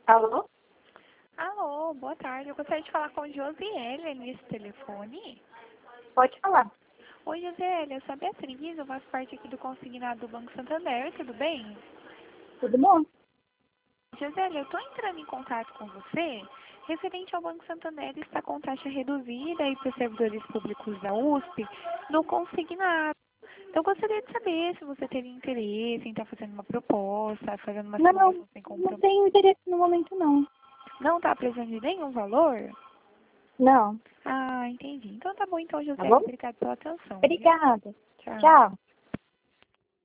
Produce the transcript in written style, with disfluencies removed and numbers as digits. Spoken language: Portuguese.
Alô? Alô, boa tarde. Eu gostaria de falar com a Josiele nesse telefone. Pode falar. Oi, Josiele, eu sou a Beatriz, eu faço parte aqui do consignado do Banco Santander, tudo bem? Tudo bom? Josiele, eu estou entrando em contato com você referente ao Banco Santander está com taxa reduzida aí para os servidores públicos da USP no consignado. Então, eu gostaria de saber se você teria interesse em estar fazendo uma proposta, fazendo uma Não, simulação sem não compromisso. tenho interesse no momento, não. Não está precisando de nenhum valor? Não. Ah, entendi. Então tá bom, então, Tá Josiele. bom? Obrigada pela atenção, viu? Obrigada. Tchau. Tchau.